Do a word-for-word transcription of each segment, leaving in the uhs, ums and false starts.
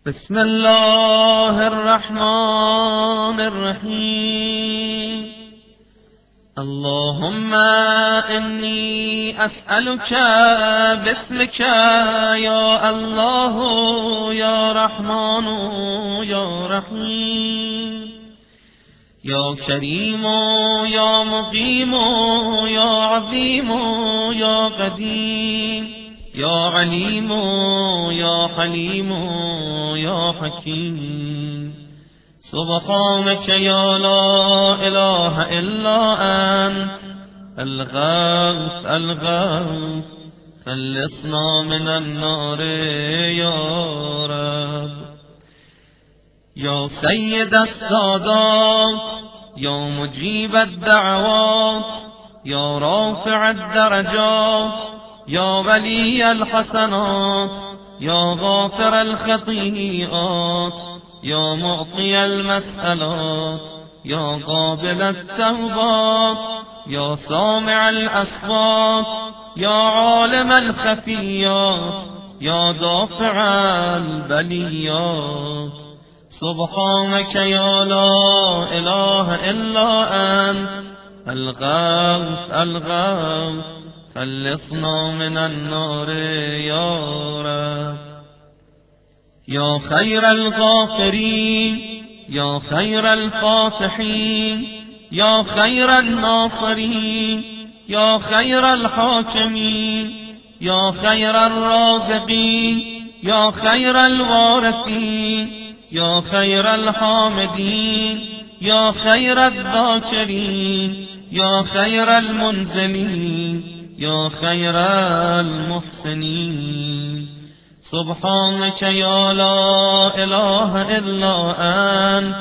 بسم الله الرحمن الرحيم. اللهم إني أسألك باسمك يا الله يا رحمن يا رحيم يا كريم يا مقيم يا عظيم يا قديم يا عليم يا حليم يا حكيم. سبحانك يا لا إله إلا أنت الغوث الغوث خلصنا من النار يا رب. يا سيد السادات يا مجيب الدعوات يا رافع الدرجات يا ولي الحسنات يا غافر الخطيئات يا معطي المسألات يا قابل التوبات يا سامع الأصوات يا عالم الخفيات يا دافع البليات. سبحانك يا لا إله إلا أنت الغوث الغوث خلصنا من النار يا رب. يا خير الغافرين يا خير الفاتحين يا خير الناصرين يا خير الحاكمين يا خير الرازقين يا خير الوارثين يا خير الحامدين يا خير الذاكرين يا خير المنزلين يا خير المحسنين. سبحانك يا لا إله إلا أنت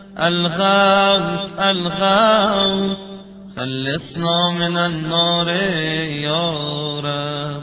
الغوث الغوث خلصنا من النار يا رب.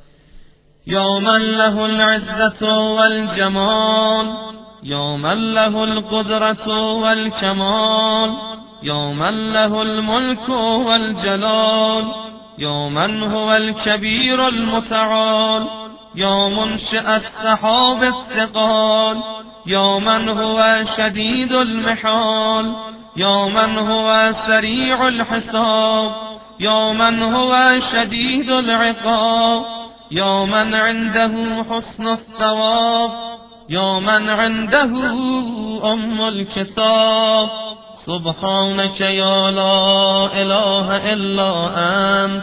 يا من له العزة والجمال يا من له القدرة والكمال يا من له الملك والجلال يا من هو الكبير المتعال يا منشئ السحاب الثقال يا من هو شديد المحال يا من هو سريع الحساب يا من هو شديد العقاب يا من عنده حسن الثواب يا من عنده أم الكتاب. سبحانك يا لا إله إلا أنت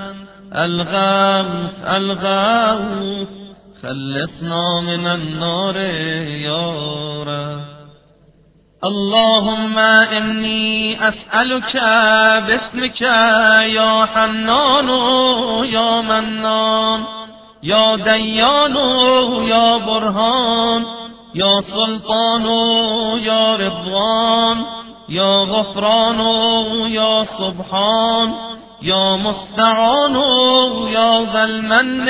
الغوث الغوث خلصنا من النار يا رب. اللهم إني أسألك باسمك يا حنان يا منان يا ديان يا برهان يا سلطان يا رضوان يا غفران يا سبحان يا مستعان يا ذا المن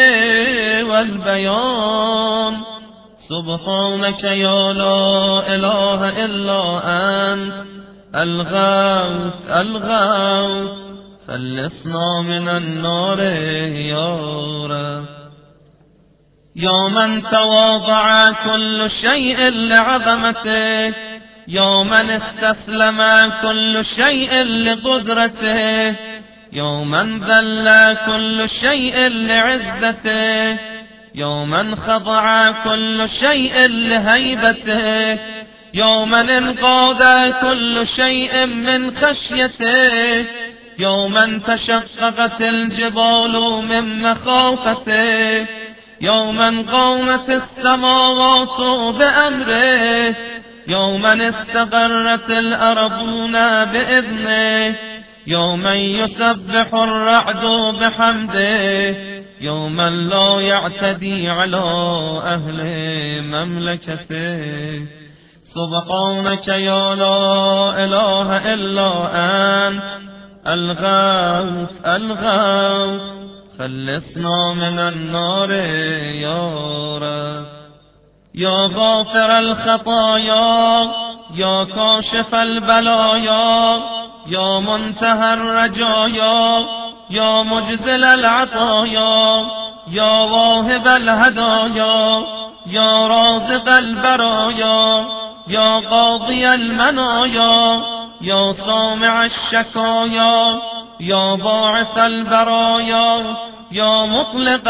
والبيان. سبحانك يا لا إله إلا أنت الغوث الغوث خلصنا من النار يا رب. يا من تواضع كل شيء لعظمته يا من استسلم كل شيء لقدرته يا من ذل كل شيء لعزته يا من خضع كل شيء لهيبته يا من انقاد كل شيء من خشيته يا من تشققت الجبال من مخافته يا من قامت السماوات بأمره يا من استقرت الأرضون بإذنه يا من يسبح الرعد بحمده يا من لا يعتدي على أهل مملكته. سبحانك يا لا إله إلا أنت الغوث الغوث خلصنا من النار يا رب. يا غافر الخطايا يا كاشف البلايا يا منتهى الرجايا يا مجزل العطايا يا واهب الهدايا یا رازق البرایا یا قاضی المنایا یا سامع الشکایا یا باعث البرایا یا مطلق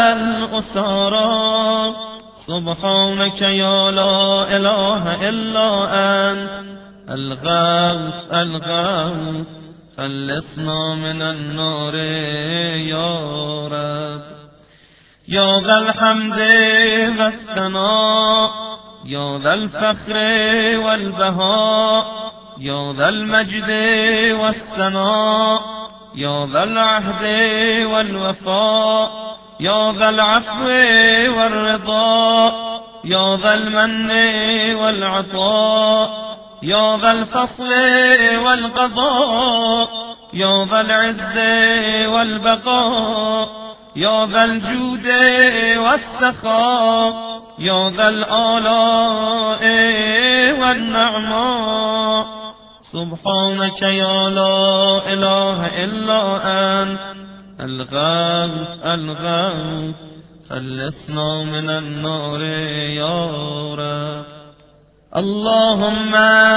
الأسارا سبحانك یا لا اله الا انت الغوث الغوث خلصنا من النار یا رب یا ذا الحمد والثناء یا ذا الفخر والبهاء یا ذا المجد والثناء یا ذا العهد والوفاء یا ذا العفو والرضا یا ذا المن والعطاء یا ذا الفصل والقضاء یا ذا العز والبقاء یا ذا الجود والسخاء یا ذا الآلاء والنعماء سبحانك یا لا اله الا انت الغوث الغوث خلصنا من النار یا رب اللهم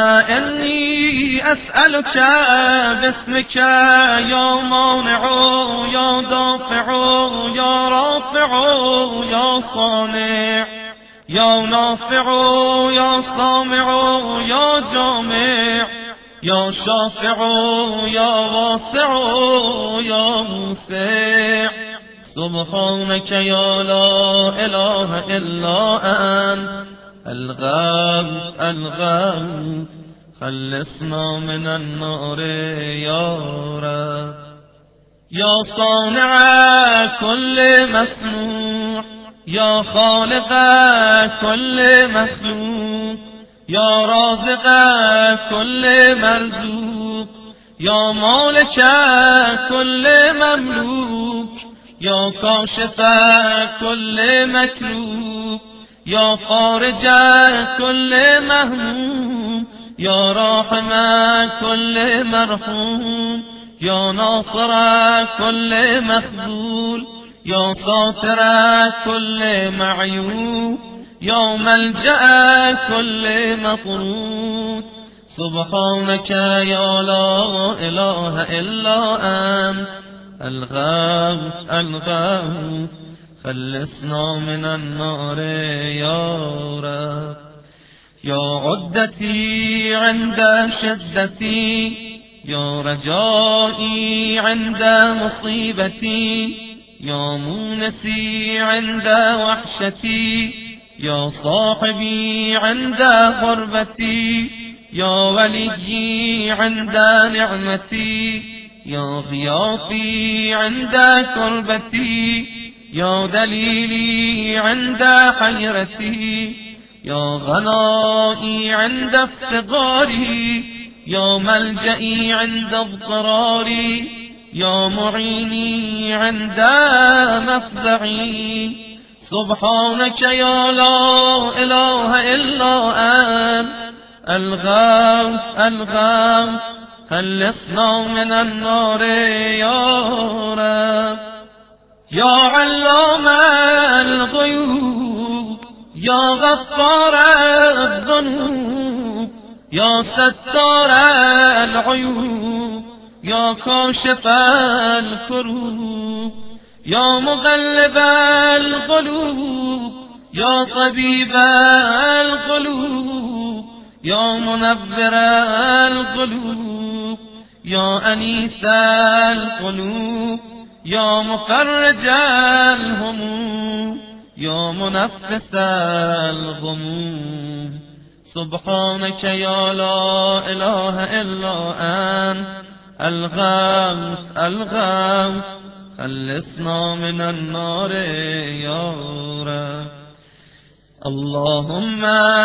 إني أسألك باسمك يا مانع يا دافع يا رافع يا صانع يا نافع يا سامع يا جامع يا شافع يا واسع يا موسع سبحانك يا لا إله إلا أنت الغوث الغوث خلصنا من النار يا رب يا صانع كل مصنوع يا خالق كل مخلوق يا رازق كل مرزوق يا مالك كل مملوك يا كاشف كل مكروب يا خارج كل مهموم يا راحم كل مرحوم يا ناصر كل مخذول يا ساتر كل معيوب يا ملجأ كل مطرود سبحانك يا لا إله إلا أنت الغوث الغوث خلصنا من النار يا رب يا عدتي عند شدتي يا رجائي عند مصيبتي يا مونسي عند وحشتي يا صاحبي عند غربتي يا وليي عند نعمتي يا غياثي عند كربتي يا دليلي عند حيرتي يا غنائي عند افتقاري يا ملجئي عند اضطراري يا معيني عند مفزعي سبحانك يا لا إله إلا أنت الغوث الغوث خلصنا من النار يا رب يا علام الغيوب يا غفار الذنوب يا ستار العيوب يا كاشف الكروب يا مغلب القلوب يا طبيب القلوب يا منبر القلوب يا أنيس القلوب يا مفرج الهموم يا منفس الغموم سبحانك يا لا إله إلا أنت الغوث الغوث خلصنا من النار يا رب اللهم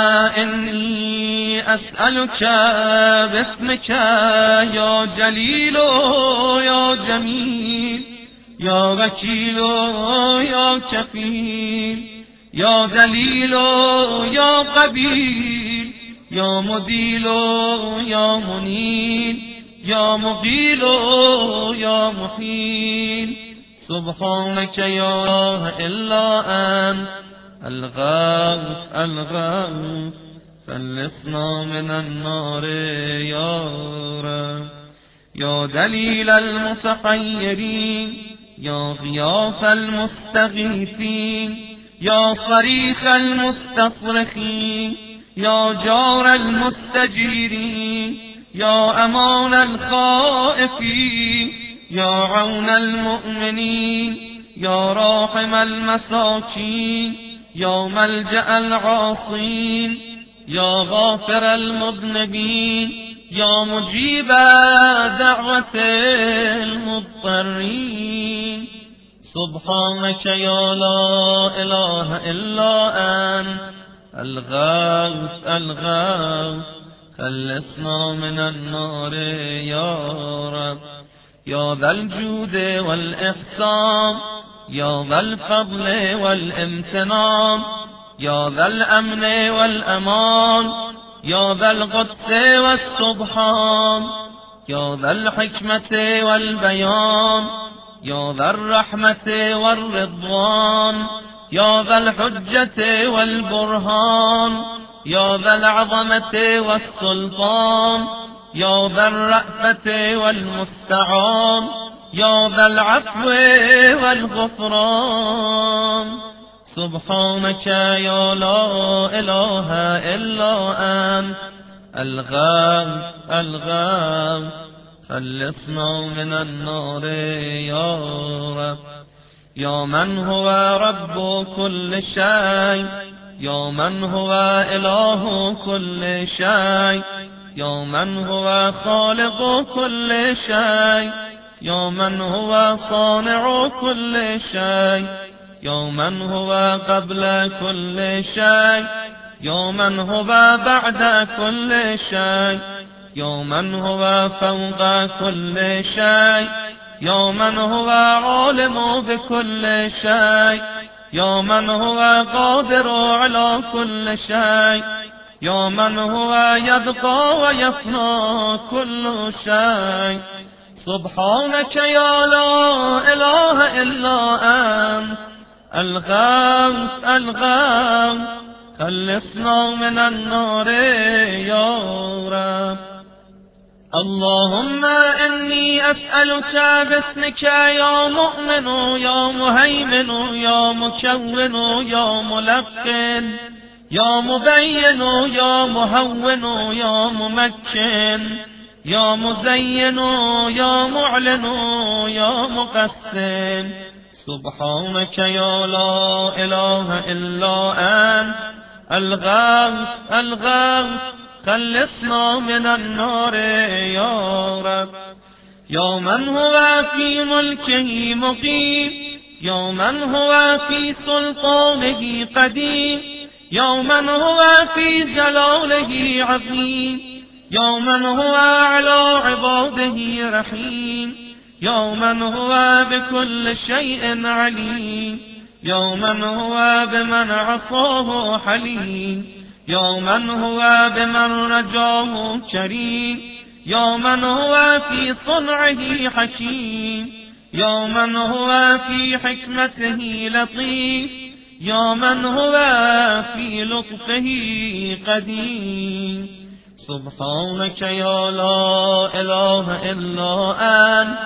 إني أسألك باسمك يا جليل يا جميل يا وكيل يا كفيل يا دليل يا قبيل يا مديل يا منيل يا مقيل يا محيل سبحانك يا إله إلا أنت الغوث الغوث خلصنا من النار يا رب. يا دليل المتحيرين، يا غياث المستغيثين، يا صريخ المستصرخين، يا جار المستجيرين، يا أمان الخائفين، يا عون المؤمنين، يا راحم المساكين، يا ملجأ العاصين، يا غافر المذنبين، يا مجيب دعوة المضطرين. سبحانك يا لا إله إلا أنت الغوث الغوث خلصنا من النار يا رب. يا ذا الجود والإحسان، يا ذا الفضل والامتنان، يا ذا الأمن والأمان، يا ذا القدس والسبحان، يا ذا الحكمة والبيان، يا ذا الرحمة والرضوان، يا ذا الحجة والبرهان، يا ذا العظمة والسلطان، يا ذا الرأفة والمستعان، يا ذا العفو والغفران. سبحانك يا لا إله إلا أنت الغوث الغوث خلصنا من النار يا رب. يا من هو رب كل شيء، يا من هو إله كل شيء، يا من هو خالق كل شيء، يا من هو صانع كل شيء، يا من هو قبل كل شيء، يا من هو بعد كل شيء، يا من هو فوق كل شيء، يا من هو عالم بكل شيء، يا من هو قادر على كل شيء، يا من هو يبقى ويفنى كل شيء. سبحانك يا لا إله إلا أنت الغوث الغوث خلصنا من النار يا رب. اللهم إني أسألك باسمك يا مؤمن يا مهيمن يا مكون يا ملقن يا مبين يا مهون يا ممكن يا مزين يا معلن يا مقسم. سبحانك يا لا إله إلا أنت الغوث الغوث خلصنا من النار يا رب. يا من هو في ملكه مقيم، يا من هو في سلطانه قديم، يا من هو في جلاله عظيم، يا من هو على عباده رحيم، يا من هو بكل شيء عليم، يا من هو بمن عصاه حليم، يا من هو بمن رجاه كريم، يا من هو في صنعه حكيم، يا من هو في حكمته لطيف، يا من هو في لطفه قديم. سبحانك يا لا إله إلا أنت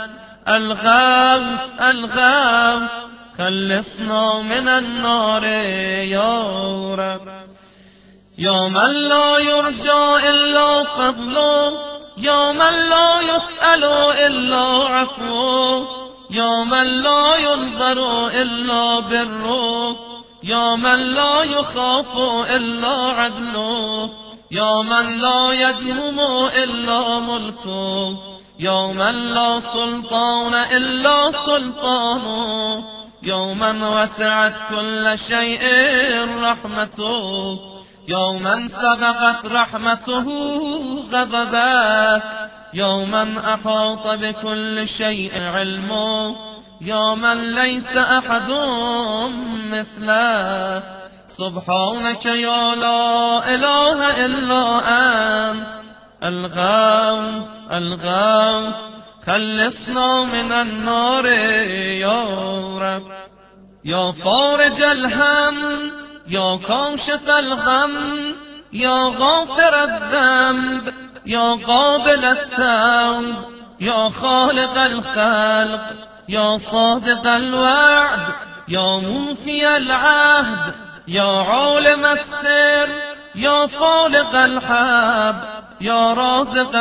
الغوث الغوث خلصنا من النار يا رب. يا من لا يرجى إلا فضله، يا من لا يسأل إلا عفوه، يا من لا ينظر إلا بره، يا من لا يخاف إلا عدله، يا من لا يدوم إلا ملكه، يا من لا سلطان إلا سلطانه، يا من وسعت كل شيء رحمته، يا من سبقت رحمته غضبه، يا من أحاط بكل شيء علمه، يا من ليس أحد مثله. سبحانك يا لا إله إلا أنت الغوث الغوث خلصنا من النار يا رب. يا فارج الهم، يا كاشف الغم يا غافر الذنب يا قابل التوب يا خالق الخلق يا صادق الوعد يا موفي العهد يا عالم السر يا فالق الحب يا رازق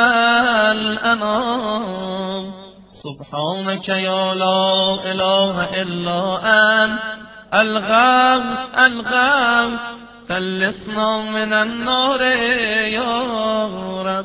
الأنام. سبحانك يا لا إله إلا أنت الغوث الغوث خلصنا من النار يا رب.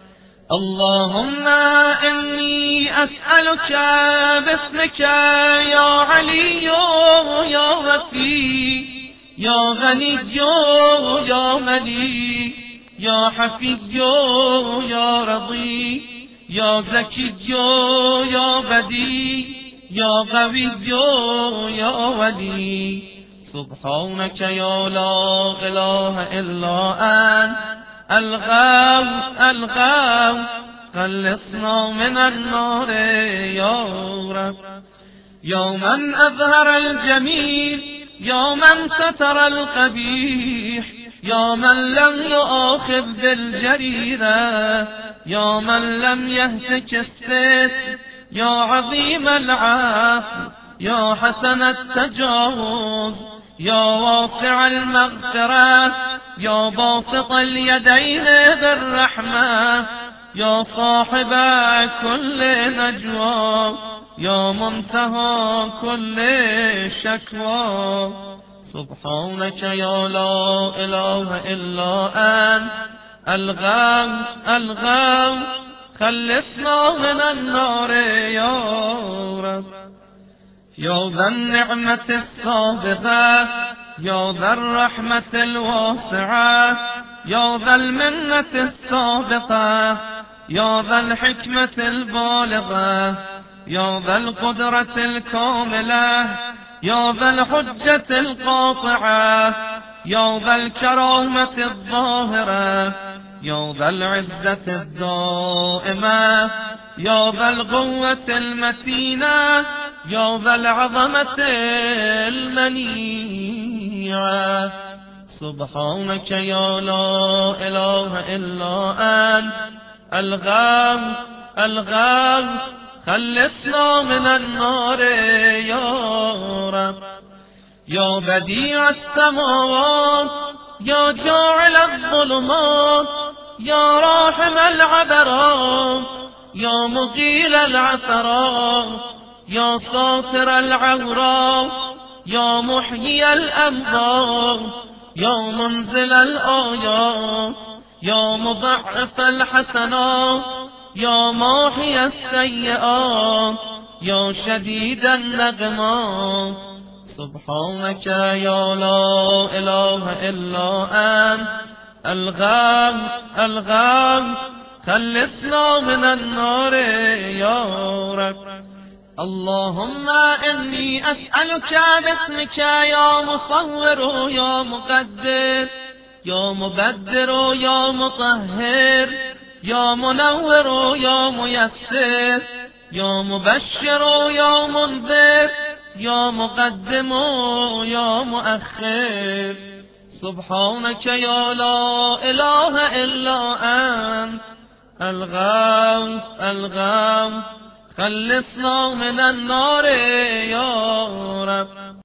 اللهم إني أسألك باسمك يا علي يا وفي يا غني يا مليك يا حفي يا رضي يا زكي يا بدي يا قوي يا ولي. سبحانك يا لا إله إلا أنت الغوث الغوث خلصنا من النار يا رب. يا من أظهر الجميل يا من ستر القبيح يا من لم يؤاخذ بالجريرة يا من لم يهتك الستر يا عظيم العفو يا حسن التجاوز يا واسع المغفرة يا باسط اليدين بالرحمة يا صاحب كل نجوى يا منتهى كل شكوى. سبحانك يا لا إله إلا أنت الغوث الغوث خلصنا من النار يا رب. يا ذا النعمة السابغة يا ذا الرحمة الواسعة يا ذا المنة السابقة يا ذا الحكمة البالغة يا ذا القدرة الكاملة يا ذا الحجة القاطعة يا ذا الكرامة الظاهرة يا ذا العزة الدائمة يا ذا القوة المتينة يا ذا العظمة المنيعة. سبحانك يا لا إله إلا أنت الغوث الغوث خلصنا من النار يا رب. يا بديع السماوات يا جاعل الظلمات يا راحم العبرات يا مقيل العثرات يا ساتر العورات يا محيي الأموات يا منزل الآيات يا مضعف الحسنات يا ماحي السيئات يا شديد النقمات. سبحانك يا لا إله إلا أنت الغوث الغوث خلصنا من النار يا رب. اللهم إني أسألك باسمك يا مصور يا مقدر يا مبدر يا مطهر يا منور يا ميسر يا مبشر يا منذر يا مقدم يا مؤخر. سبحانك يا لا إله إلا أنت الغوث الغوث خلصنا من النار يا رب.